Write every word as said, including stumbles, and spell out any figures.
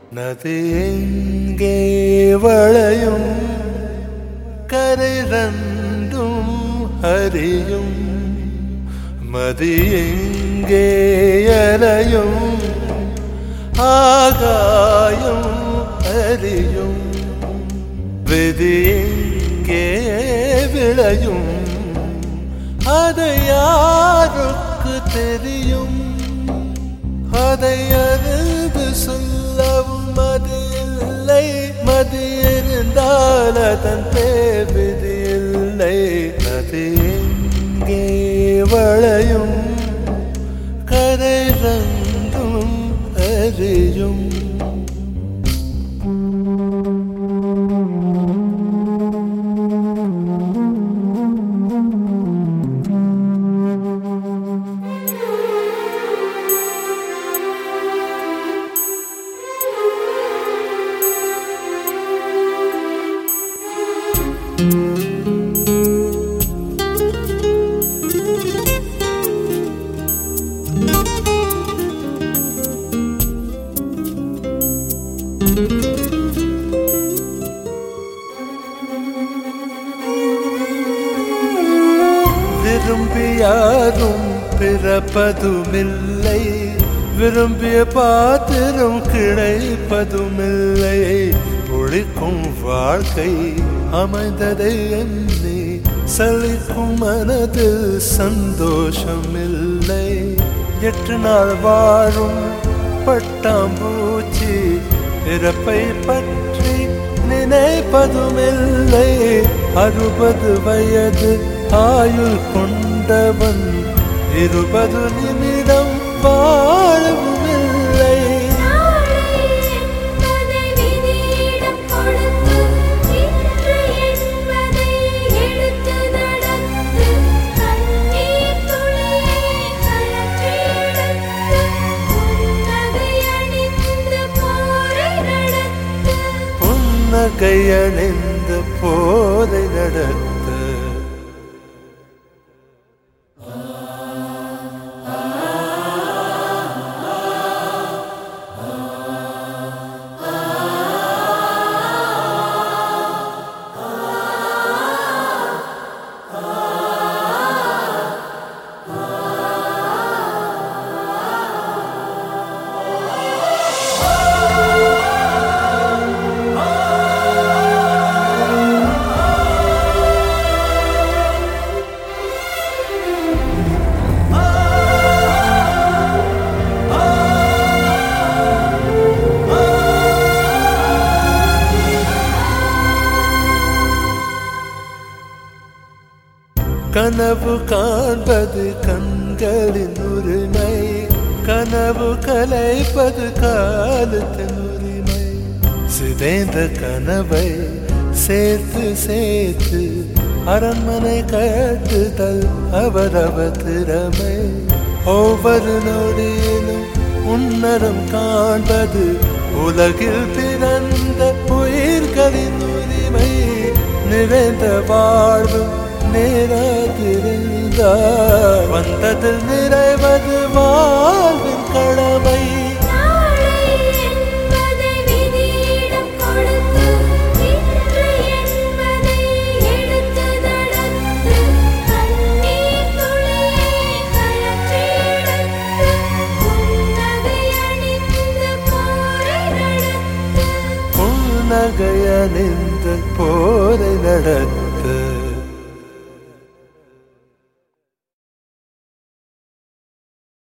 நதி எங்கே வளையும் கரை ரெண்டும் அறியும் மதி எங்கே அலையும் ஆகாயம் அறியும் விதி எங்கே விளையும் அதை யாருக்கு தெரியும் அதை அறிந்து சொல்லவும் மதி இல்லை மதி இருந்தால் அதன் பேர் விதி இல்லை நதி எங்கே வளையும் கரை ரெண்டும் அறியும் விரும்பி யாரும் பிறப்பதுமில்லை விரும்பிய பாத்திரம் கிடைப்பதுமில்லை ஒழிக்கும் வாழ்க்கை அமைந்ததை எண்ணி சலிக்கும் மனதில் சந்தோஷமில்லை எட்டு நாள் வாழும் பட்டாம்பூச்சி பிறப்பை பற்றி நினைப்பதுமில்லை அறுபது வயது ஆயுள் கொண்டவன் இருபது நிமிடம் வாழவுமில்லை புன்னகையணிந்த போரை நடத்த கனவு காண்பது கண்களின் உரிமை கனவு கலைப்பது காலத்தின் உரிமை சிதைந்த கனவை சேர்த்து சேர்த்து அரண்மனை கட்டுதல் அவரவர் திறமை ஒவ்வொரு நொடியிலும் உன்னரம் காண்பது உலகில் பிறந்த உயிர்களின் உரிமை நிறைந்த வாழ்வு நேராதிருந்தார் வந்ததில் நிறைவது வாழ்வின் கடமை புன்னகையணிந்த போரை நடத்த